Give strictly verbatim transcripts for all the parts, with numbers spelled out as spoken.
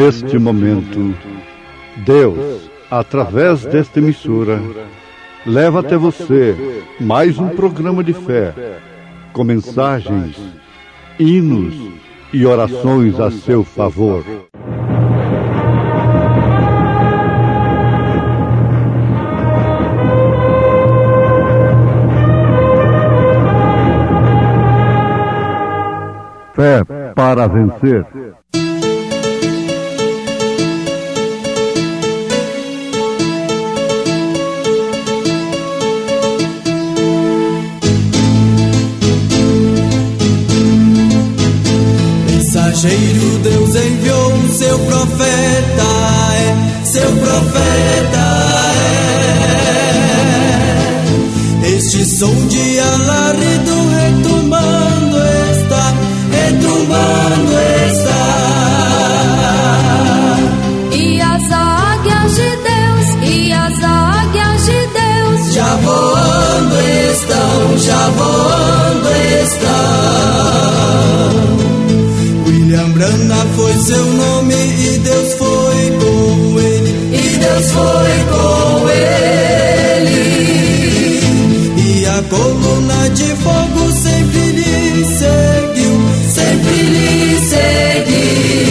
neste momento, Deus, através desta emissora, leva até você mais um programa de fé, com mensagens, hinos e orações a seu favor. Fé para vencer. Mensageiro, Deus enviou o seu profeta, é, seu profeta é. Este som de alarido retumbando está, retumbando está. E as águias de Deus, e as águias de Deus já voando estão, já voando estão. William Branham foi seu nome e Deus foi com ele, e Deus foi com ele. E a coluna de fogo sempre lhe seguiu, sempre lhe seguiu.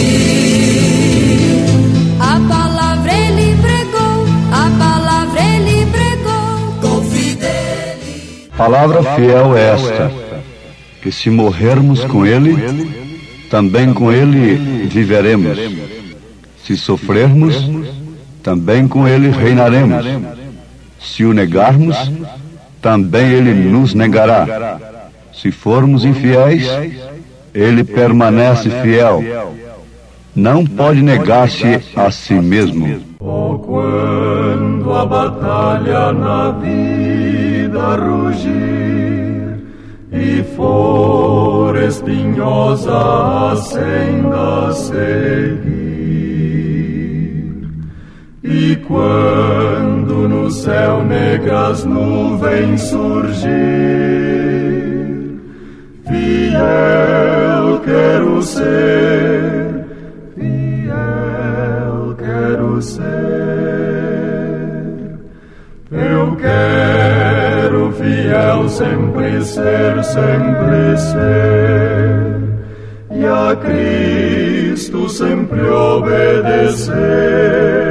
A palavra ele pregou, a palavra ele pregou com fidelidade. Palavra fiel é esta, que se morrermos com ele, também com ele viveremos. Se sofrermos, também com ele reinaremos. Se o negarmos, também ele nos negará. Se formos infiéis, ele permanece fiel. Não pode negar-se a si mesmo. Oh, quando a batalha na vida rugir e for espinhosa a senda seguir, e quando no céu negras nuvens surgir, fiel quero ser, fiel quero ser. Eu quero fiel sempre ser, sempre ser, e a Cristo sempre obedecer.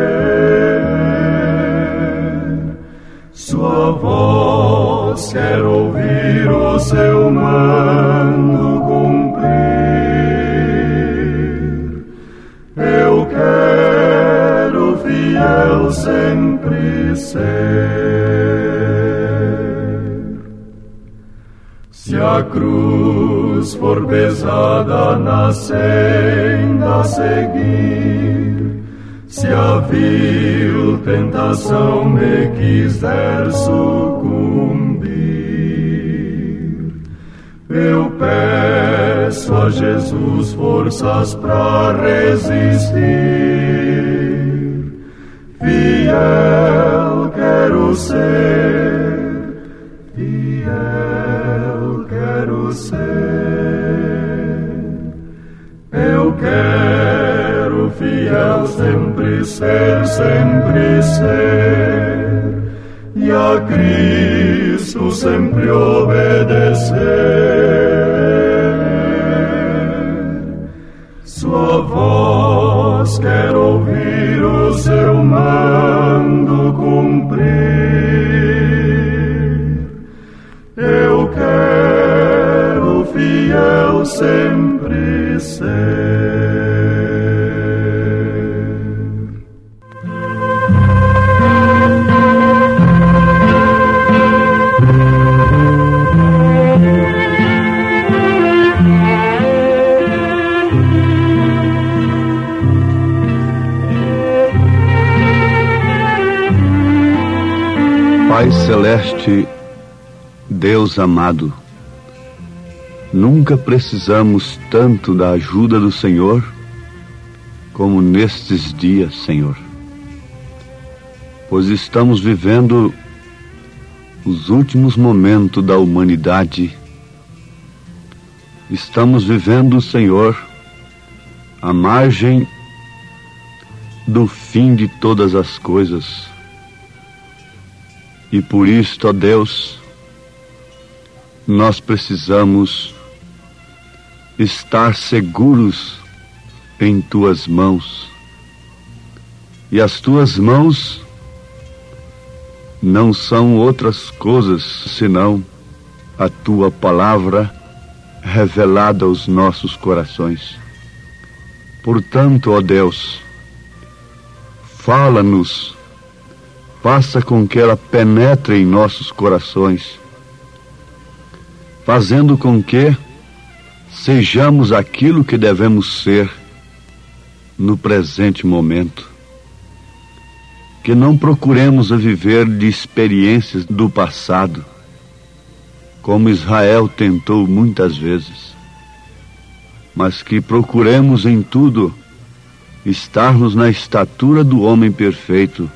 Sua voz quero ouvir, o seu mando cumprir. Eu quero fiel sempre ser. Se a cruz for pesada na senda a seguir, se a vil tentação me quiser sucumbir, eu peço a Jesus forças pra resistir. Fiel quero ser, fiel quero ser. Eu quero fiel sempre ser, sempre ser, e a Cristo sempre obedecer. Sua voz quero ouvir, o seu mando cumprir. Eu quero fiel sempre ser. Pai Celeste, Deus amado, nunca precisamos tanto da ajuda do Senhor como nestes dias, Senhor, pois estamos vivendo os últimos momentos da humanidade. Estamos vivendo, Senhor, à margem do fim de todas as coisas. E por isto, ó Deus, nós precisamos estar seguros em tuas mãos. E as tuas mãos não são outras coisas senão a tua palavra revelada aos nossos corações. Portanto, ó Deus, fala-nos, faça com que ela penetre em nossos corações, fazendo com que sejamos aquilo que devemos ser no presente momento. Que não procuremos a viver de experiências do passado, como Israel tentou muitas vezes, mas que procuremos em tudo estarmos na estatura do homem perfeito,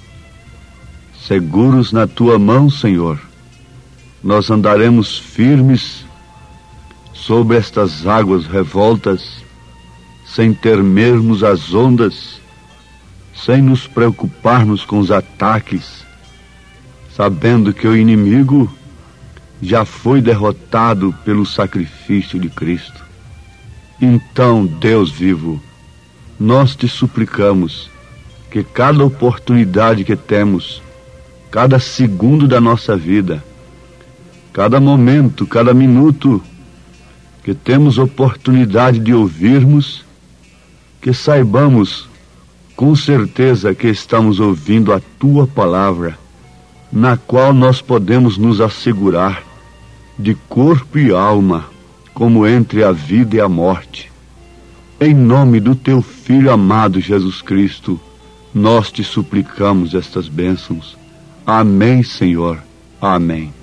seguros na tua mão, Senhor. Nós andaremos firmes sobre estas águas revoltas, sem temermos as ondas, sem nos preocuparmos com os ataques, sabendo que o inimigo já foi derrotado pelo sacrifício de Cristo. Então, Deus vivo, nós te suplicamos que cada oportunidade que temos, cada segundo da nossa vida, cada momento, cada minuto que temos oportunidade de ouvirmos, que saibamos com certeza que estamos ouvindo a tua palavra, na qual nós podemos nos assegurar de corpo e alma, como entre a vida e a morte. Em nome do teu Filho amado Jesus Cristo, nós te suplicamos estas bênçãos. Amém, Senhor. Amém.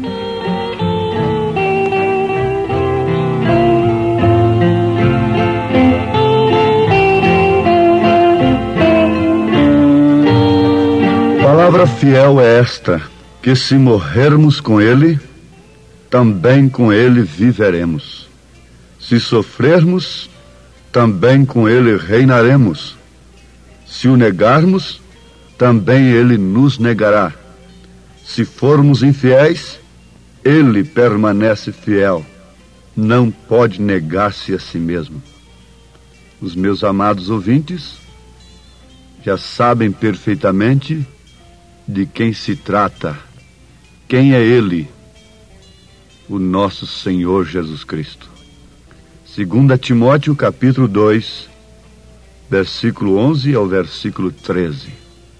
Palavra fiel é esta, que se morrermos com ele, também com ele viveremos. Se sofrermos, também com ele reinaremos. Se o negarmos, também ele nos negará. Se formos infiéis, ele permanece fiel. Não pode negar-se a si mesmo. Os meus amados ouvintes já sabem perfeitamente de quem se trata. Quem é ele? O nosso Senhor Jesus Cristo. Segunda Timóteo, capítulo dois, versículo onze ao versículo treze.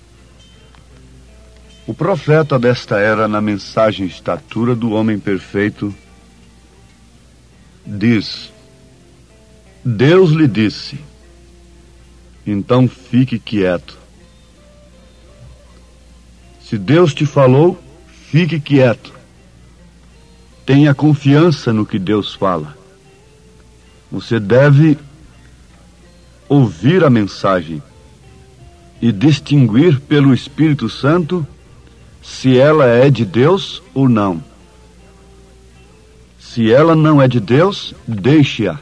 O profeta desta era, na mensagem Estatura do Homem Perfeito, diz: Deus lhe disse, então fique quieto. Se Deus te falou, fique quieto. Tenha confiança no que Deus fala. Você deve ouvir a mensagem e distinguir pelo Espírito Santo se ela é de Deus ou não. Se ela não é de Deus, deixe-a.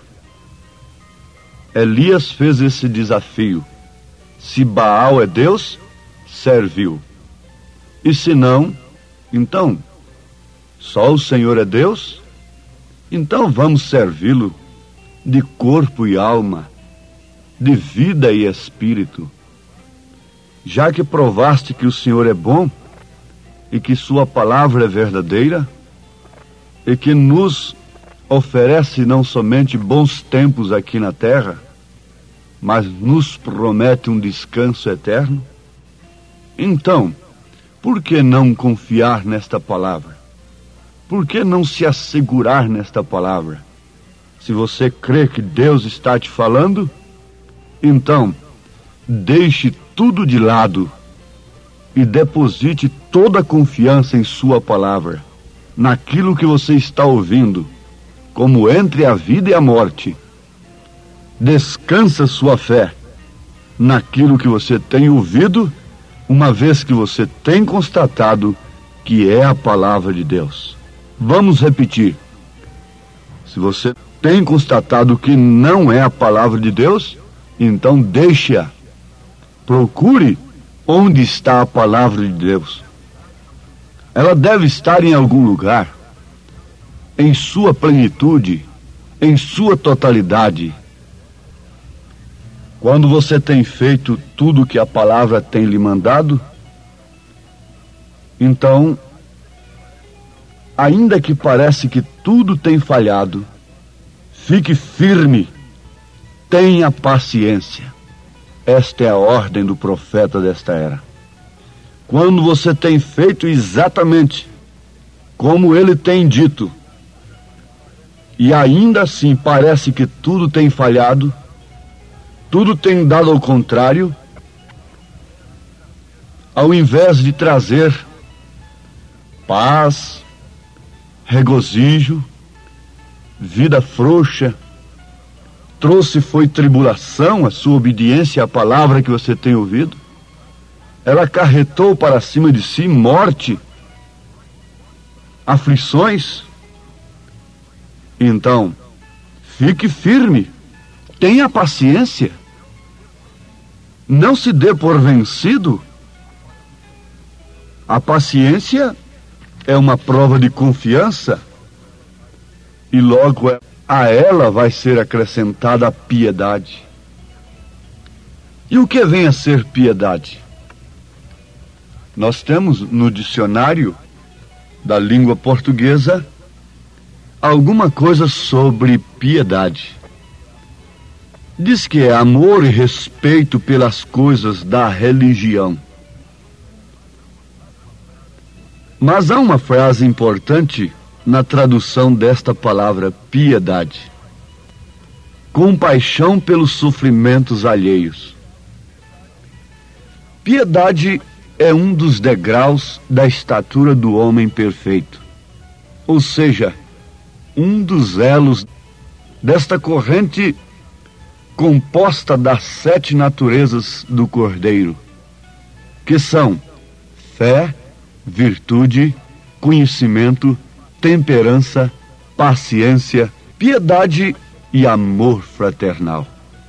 Elias fez esse desafio. Se Baal é Deus, serviu. E se não, então, só o Senhor é Deus? Então vamos servi-lo de corpo e alma, de vida e espírito. Já que provaste que o Senhor é bom e que sua palavra é verdadeira e que nos oferece não somente bons tempos aqui na terra, mas nos promete um descanso eterno, então, por que não confiar nesta palavra? Por que não se assegurar nesta palavra? Se você crê que Deus está te falando, então deixe tudo de lado e deposite toda a confiança em sua palavra, naquilo que você está ouvindo, como entre a vida e a morte. Descansa sua fé naquilo que você tem ouvido, uma vez que você tem constatado que é a palavra de Deus. Vamos repetir. Se você tem constatado que não é a palavra de Deus, então deixe-a Procure onde está a palavra de Deus. Ela deve estar em algum lugar, em sua plenitude, em sua totalidade. Quando você tem feito tudo o que a palavra tem lhe mandado, então, ainda que parece que tudo tem falhado, fique firme, tenha paciência. Esta é a ordem do profeta desta era. Quando você tem feito exatamente como ele tem dito, e ainda assim parece que tudo tem falhado, tudo tem dado ao contrário, ao invés de trazer paz, regozijo, vida frouxa, trouxe foi tribulação, a sua obediência à palavra que você tem ouvido. Ela acarretou para cima de si morte, aflições. Então, fique firme, tenha paciência, não se dê por vencido. A paciência é uma prova de confiança e logo a ela vai ser acrescentada a piedade. E o que vem a ser piedade? Nós temos no dicionário da língua portuguesa alguma coisa sobre piedade. Diz que é amor e respeito pelas coisas da religião. Mas há uma frase importante na tradução desta palavra piedade: compaixão pelos sofrimentos alheios. Piedade é um dos degraus da estatura do homem perfeito, ou seja, um dos elos desta corrente composta das sete naturezas do Cordeiro, que são fé, virtude, conhecimento, temperança, paciência, piedade e amor fraternal.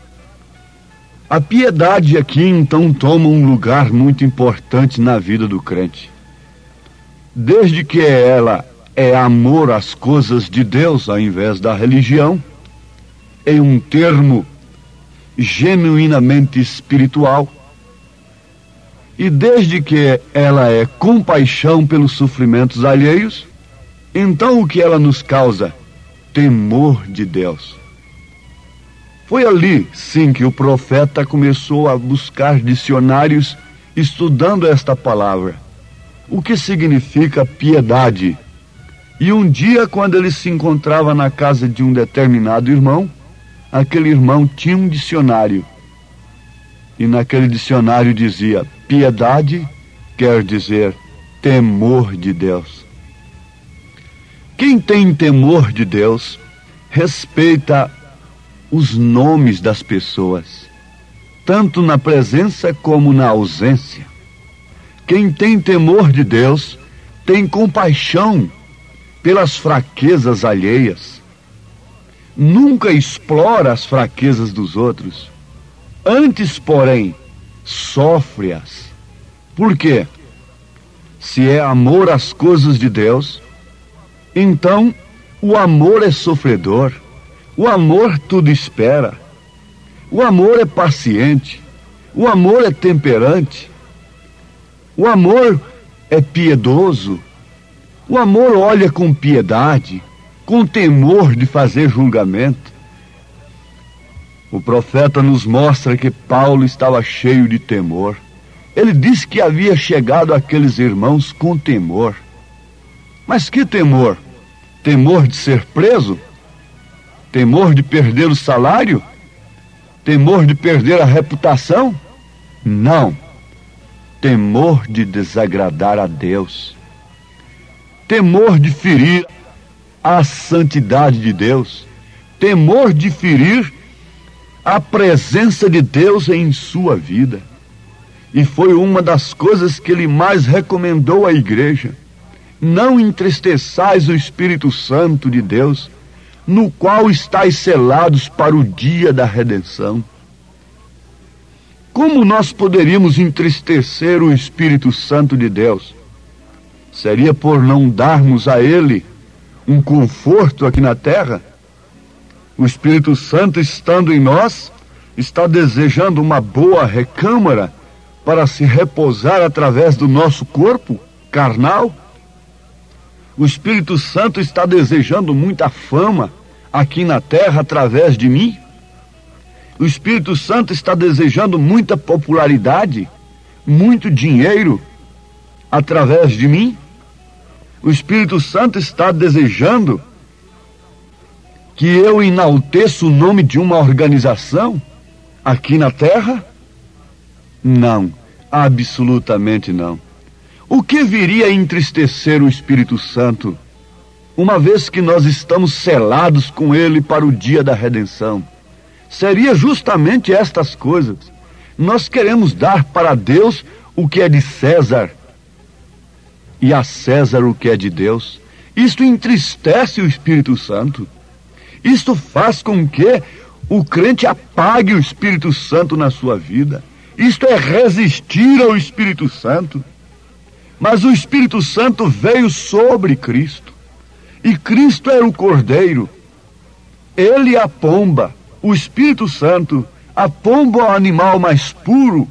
A piedade aqui então toma um lugar muito importante na vida do crente. Desde que ela é amor às coisas de Deus ao invés da religião, em um termo genuinamente espiritual, e desde que ela é compaixão pelos sofrimentos alheios, então o que ela nos causa? Temor de Deus. Foi ali, sim, que o profeta começou a buscar dicionários estudando esta palavra. O que significa piedade? E um dia, quando ele se encontrava na casa de um determinado irmão, aquele irmão tinha um dicionário. E naquele dicionário dizia: piedade quer dizer temor de Deus. Quem tem temor de Deus respeita os nomes das pessoas, tanto na presença como na ausência. Quem tem temor de Deus tem compaixão pelas fraquezas alheias. Nunca explora as fraquezas dos outros. Antes, porém, sofre-as. Por quê? Se é amor às coisas de Deus, então o amor é sofredor. O amor tudo espera. O amor é paciente. O amor é temperante. O amor é piedoso. O amor olha com piedade, com temor de fazer julgamento. O profeta nos mostra que Paulo estava cheio de temor. Ele disse que havia chegado àqueles irmãos com temor. Mas que temor? Temor de ser preso? Temor de perder o salário? Temor de perder a reputação? Não. Temor de desagradar a Deus. Temor de ferir a santidade de Deus. Temor de ferir a presença de Deus em sua vida. E foi uma das coisas que ele mais recomendou à igreja: não entristeçais o Espírito Santo de Deus, no qual estáis selados para o dia da redenção. Como nós poderíamos entristecer o Espírito Santo de Deus? Seria por não darmos a Ele um conforto aqui na terra? O Espírito Santo, estando em nós, está desejando uma boa recâmara para se repousar através do nosso corpo carnal? O Espírito Santo está desejando muita fama aqui na terra através de mim? O Espírito Santo está desejando muita popularidade, muito dinheiro através de mim? O Espírito Santo está desejando que eu enalteça o nome de uma organização aqui na terra? Não, absolutamente não. O que viria a entristecer o Espírito Santo, uma vez que nós estamos selados com Ele para o dia da redenção? Seria justamente estas coisas. Nós queremos dar para Deus o que é de César e a César o que é de Deus. Isto entristece o Espírito Santo. Isto faz com que o crente apague o Espírito Santo na sua vida. Isto é resistir ao Espírito Santo. Mas o Espírito Santo veio sobre Cristo. E Cristo era o Cordeiro. Ele é a pomba. O Espírito Santo, a pomba é o animal mais puro,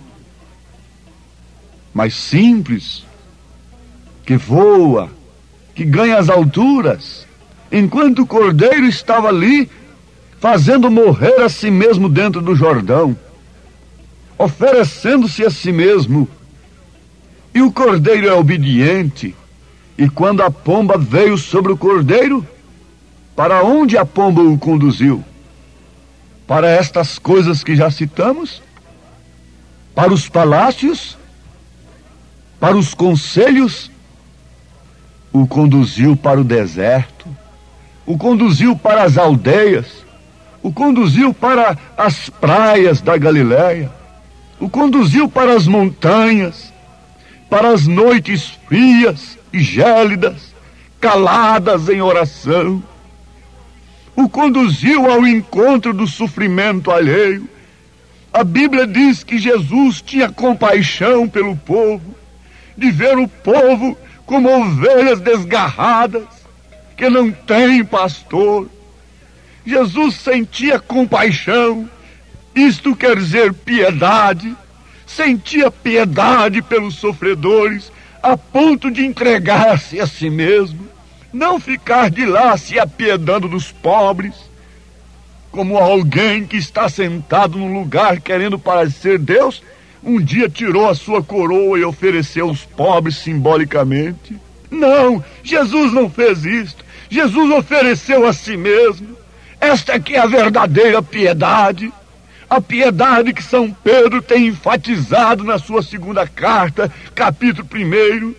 mais simples, que voa, que ganha as alturas, enquanto o Cordeiro estava ali, fazendo morrer a si mesmo dentro do Jordão, oferecendo-se a si mesmo. E o Cordeiro é obediente, e quando a pomba veio sobre o Cordeiro, para onde a pomba o conduziu? Para estas coisas que já citamos? Para os palácios? Para os conselhos? O conduziu para o deserto, o conduziu para as aldeias, o conduziu para as praias da Galileia, o conduziu para as montanhas, para as noites frias e gélidas, caladas em oração. O conduziu ao encontro do sofrimento alheio. A Bíblia diz que Jesus tinha compaixão pelo povo, de ver o povo como ovelhas desgarradas, que não têm pastor. Jesus sentia compaixão, isto quer dizer piedade, sentia piedade pelos sofredores, a ponto de entregar-se a si mesmo, não ficar de lá se apiedando dos pobres, como alguém que está sentado num lugar querendo parecer Deus, um dia tirou a sua coroa e ofereceu aos pobres simbolicamente. Não, Jesus não fez isto. Jesus ofereceu a si mesmo. Esta aqui é a verdadeira piedade. A piedade que São Pedro tem enfatizado na sua segunda carta, capítulo primeiro.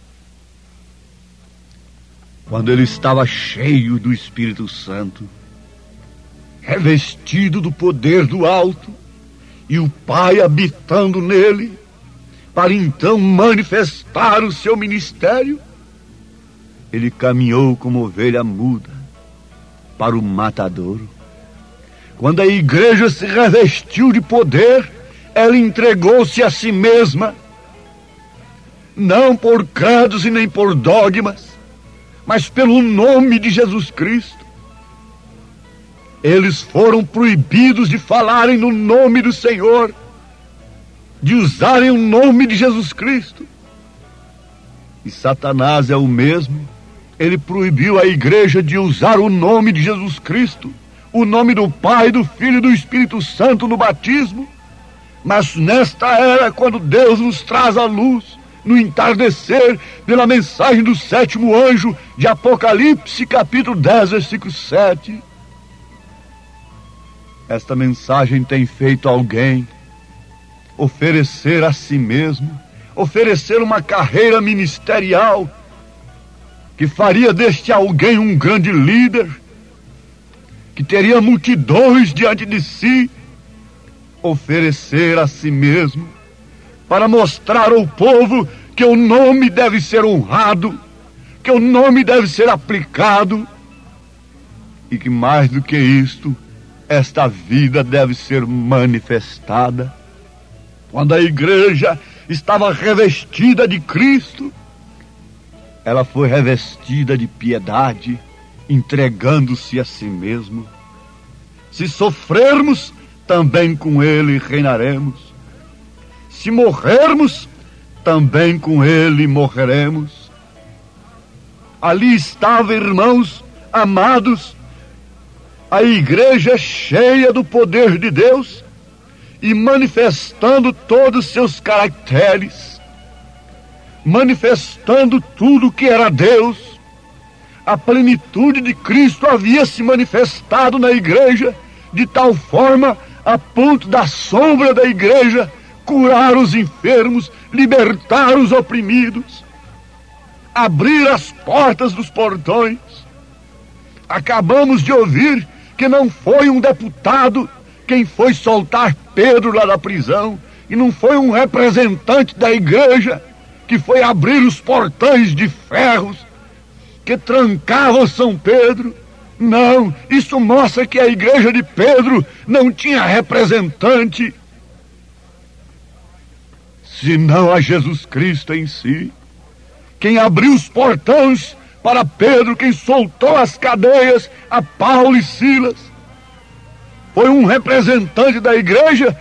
Quando ele estava cheio do Espírito Santo, revestido do poder do alto, e o Pai habitando nele, para então manifestar o seu ministério, ele caminhou como ovelha muda para o matadouro. Quando a igreja se revestiu de poder, ela entregou-se a si mesma, não por credos e nem por dogmas, mas pelo nome de Jesus Cristo. Eles foram proibidos de falarem no nome do Senhor, de usarem o nome de Jesus Cristo. E Satanás é o mesmo. Ele proibiu a igreja de usar o nome de Jesus Cristo, o nome do Pai, do Filho e do Espírito Santo no batismo. Mas nesta era, quando Deus nos traz a luz, no entardecer, pela mensagem do sétimo anjo de Apocalipse, capítulo dez, versículo sete, esta mensagem tem feito alguém oferecer a si mesmo, oferecer uma carreira ministerial que faria deste alguém um grande líder, que teria multidões diante de si, oferecer a si mesmo para mostrar ao povo que o nome deve ser honrado, que o nome deve ser aplicado, e que mais do que isto, esta vida deve ser manifestada. quando a igreja estava revestida de Cristo, ela foi revestida de piedade, entregando-se a si mesmo. Se sofrermos, também com ele reinaremos. Se morrermos, também com ele morreremos. Ali estava, irmãos amados, a igreja cheia do poder de Deus e manifestando todos os seus caracteres, manifestando tudo que era Deus. A plenitude de Cristo havia se manifestado na igreja de tal forma a ponto da sombra da igreja curar os enfermos, libertar os oprimidos, abrir as portas dos portões. Acabamos de ouvir que não foi um deputado quem foi soltar Pedro lá da prisão, e não foi um representante da igreja que foi abrir os portões de ferros que trancavam São Pedro. Não, isso mostra que a igreja de Pedro não tinha representante, senão a Jesus Cristo em si. Quem abriu os portões para Pedro, quem soltou as cadeias a Paulo e Silas, foi um representante da igreja,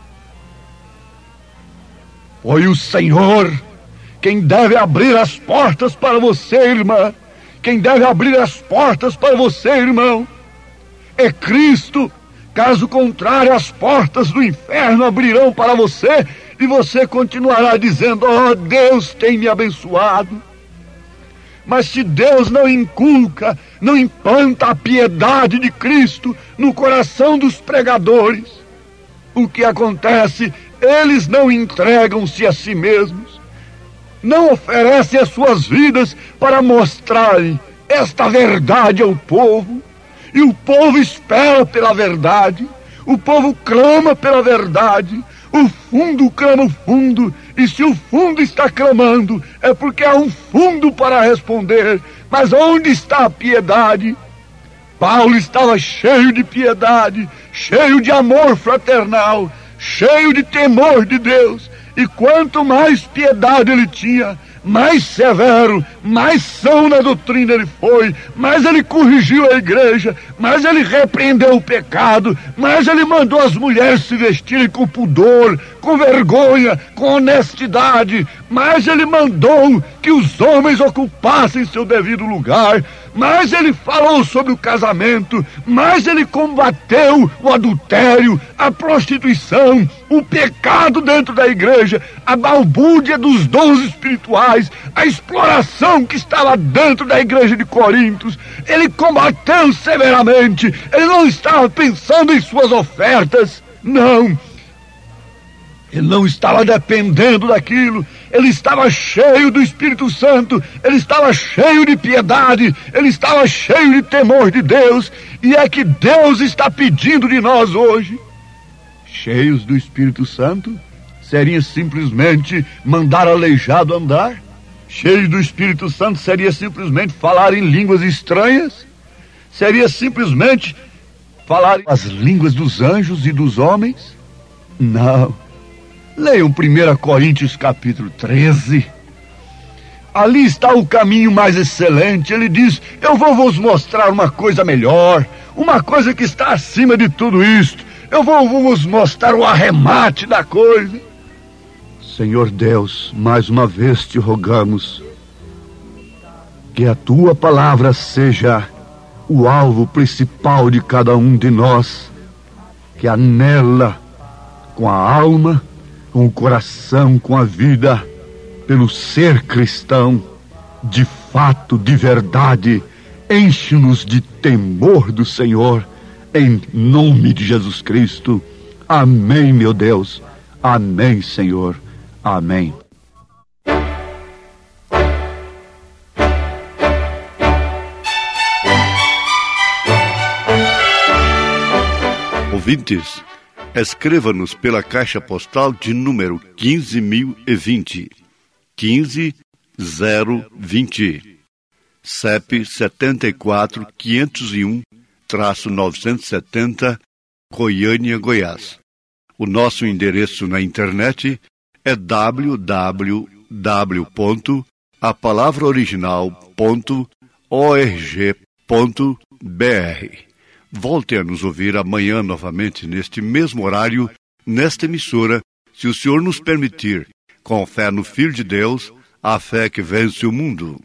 foi o Senhor. Quem deve abrir as portas para você, irmã, quem deve abrir as portas para você, irmão, é Cristo. Caso contrário, as portas do inferno abrirão para você e você continuará dizendo: oh, Deus tem me abençoado. Mas se Deus não inculca, não implanta a piedade de Cristo no coração dos pregadores, o que acontece? Eles não entregam-se a si mesmos, não oferecem as suas vidas para mostrarem esta verdade ao povo, e o povo espera pela verdade, o povo clama pela verdade, o fundo clama o fundo, e se o fundo está clamando, é porque há um fundo para responder. Mas onde está a piedade? Paulo estava cheio de piedade, cheio de amor fraternal, cheio de temor de Deus, e quanto mais piedade ele tinha, mais severo, mais são na doutrina ele foi, mais ele corrigiu a igreja, mais ele repreendeu o pecado, mais ele mandou as mulheres se vestirem com pudor, com vergonha, com honestidade, mais ele mandou que os homens ocupassem seu devido lugar, mais ele falou sobre o casamento, mais ele combateu o adultério, a prostituição, o pecado dentro da igreja, a balbúrdia dos dons espirituais, a exploração que estava dentro da igreja de Corintos. Ele combateu severamente. Ele não estava pensando em suas ofertas, não. Ele não estava dependendo daquilo. Ele estava cheio do Espírito Santo, ele estava cheio de piedade, ele estava cheio de temor de Deus. E é que Deus está pedindo de nós hoje. Cheios do Espírito Santo, seria simplesmente mandar aleijado andar? Cheios do Espírito Santo seria simplesmente falar em línguas estranhas? Seria simplesmente falar as línguas dos anjos e dos homens? Não. Leiam primeira Coríntios capítulo treze. Ali está o caminho mais excelente. Ele diz: eu vou vos mostrar uma coisa melhor, uma coisa que está acima de tudo isto. Eu vou vos mostrar o arremate da coisa. Senhor Deus, mais uma vez te rogamos que a tua palavra seja o alvo principal de cada um de nós, que anela com a alma, com o coração, com a vida, pelo ser cristão, de fato, de verdade. Enche-nos de temor do Senhor, em nome de Jesus Cristo. Amém, meu Deus. Amém, Senhor. Amém. Ouvintes, escreva-nos pela caixa postal de número quinze mil e vinte, quinze zero vinte, C E P setenta e quatro, quinhentos e um, novecentos e setenta, Goiânia, Goiás. O nosso endereço na internet é w w w ponto a palavra original ponto org ponto b r. Volte a nos ouvir amanhã novamente neste mesmo horário, nesta emissora, se o Senhor nos permitir, com fé no Filho de Deus, a fé que vence o mundo.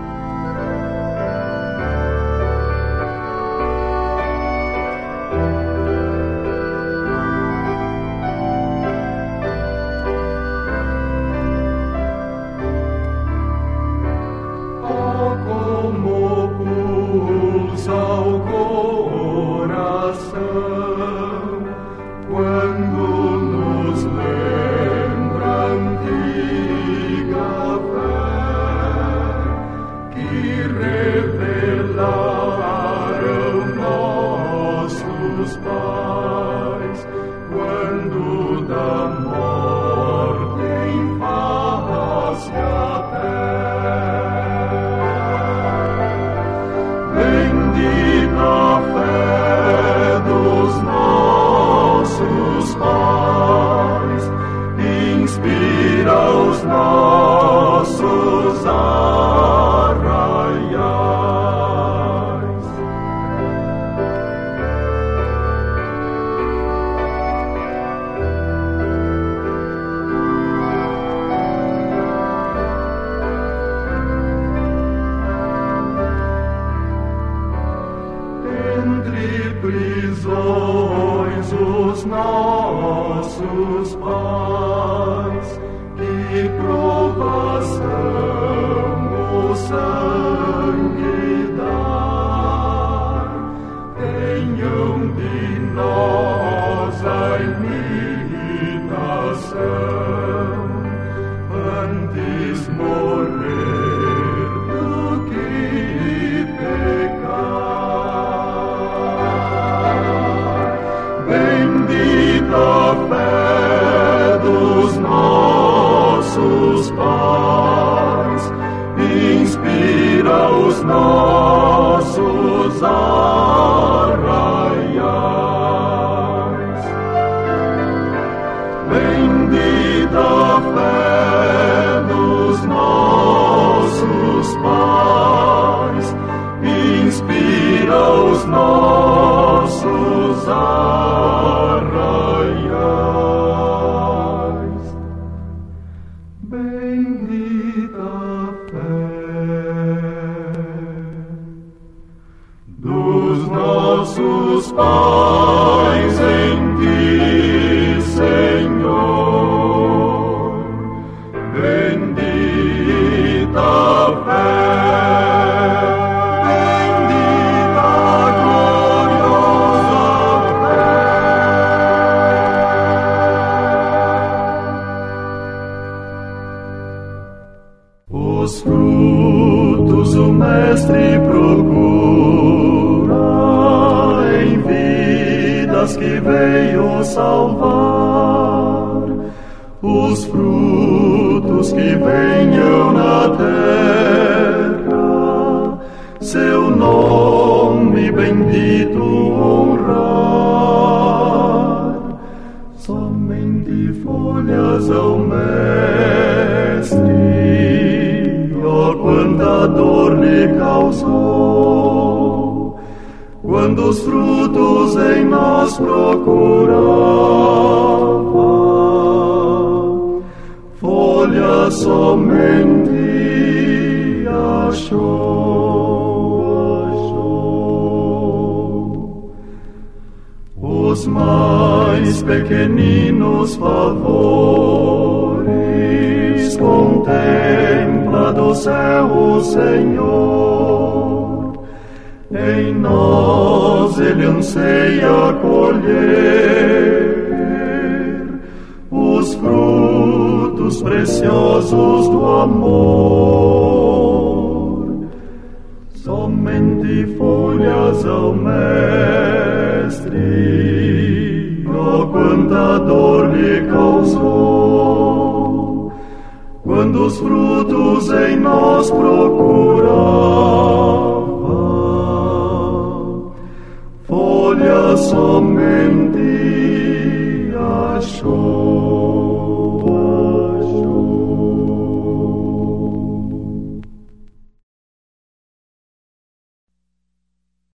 Nossos pais, que provação o sangue dar, tenham de nós a imitação, antes morrer do que pecar. Bendita a fé dos nossos pais, inspira os nossos arraiais. Bendita a fé dos nossos pais, inspira os nossos arraiais. Bendita a fé dos nossos pais em ti, Senhor. Bendita a fé. Os frutos o Mestre procura em vidas que veio salvar. Os frutos que venham na terra, seu nome bendito honrar. Somente folhas ao Mestre, oh, quanta dor lhe causou, quando os frutos em nós procurava, folha somente achou, achou. Os mais pequeninos favores contempla do céu o Senhor, em nós Ele anseia colher os frutos preciosos do amor. Somente folhas ao Mestre, oh, quanta dor lhe causou, quando os frutos em nós procurar.